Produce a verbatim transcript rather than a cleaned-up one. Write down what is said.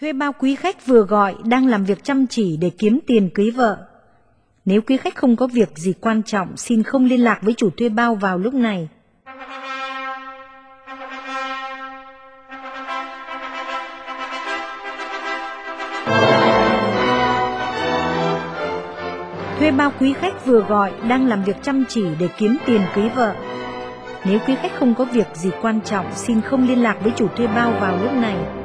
Thuê bao quý khách vừa gọi đang làm việc chăm chỉ để kiếm tiền cưới vợ. Nếu quý khách không có việc gì quan trọng, xin không liên lạc với chủ thuê bao vào lúc này. Thuê bao quý khách vừa gọi đang làm việc chăm chỉ để kiếm tiền cưới vợ. Nếu quý khách không có việc gì quan trọng, xin không liên lạc với chủ thuê bao vào lúc này.